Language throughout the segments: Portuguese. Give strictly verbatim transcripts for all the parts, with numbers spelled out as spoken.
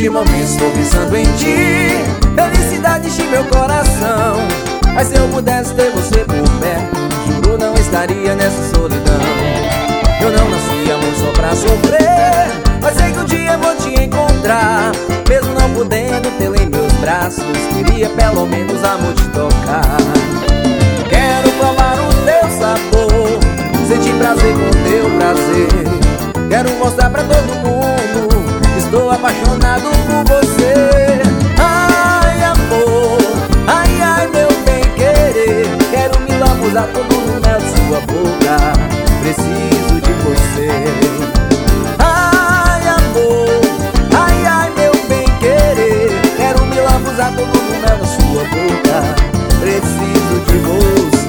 Neste momento estou pensando em ti, felicidade enche meu coração. Mas se eu pudesse ter você por perto, juro não estaria nessa solidão. Eu não nasci amor só pra sofrer, mas sei que um dia vou te encontrar. Mesmo não podendo tê-la em meus braços, queria pelo menos amor te tocar. Quero provar o teu sabor, sentir prazer com o teu prazer. Quero mostrar pra todo mundo, estou apaixonado por você. Ai amor, ai ai meu bem querer, quero me lambuzar todo no mel de sua boca, preciso de você. Ai amor, ai ai meu bem querer, quero me lambuzar todo no mel da sua boca, preciso de você.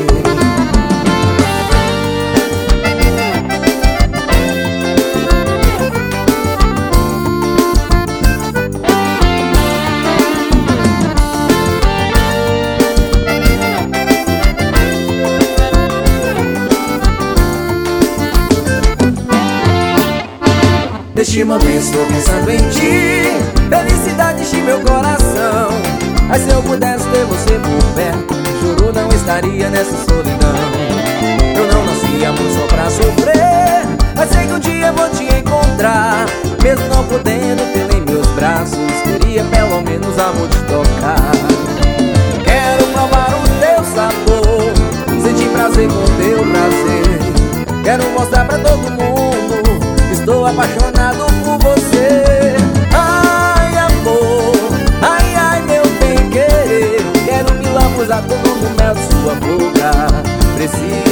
Neste momento estou pensando em ti, felicidade enche meu coração. Mas se eu pudesse ter você por perto, juro não estaria nessa solidão. Eu não nasci amor só pra sofrer, mas sei que um dia vou te encontrar. Mesmo não podendo tê-la em meus braços, queria pelo menos amor te tocar. Quero provar o teu sabor, sentir prazer com o teu prazer. Quero mostrar pra todo mundo, estou apaixonado por você. Ai amor, ai ai meu bem querer, quero me lambuzar todo no mel de sua boca, preciso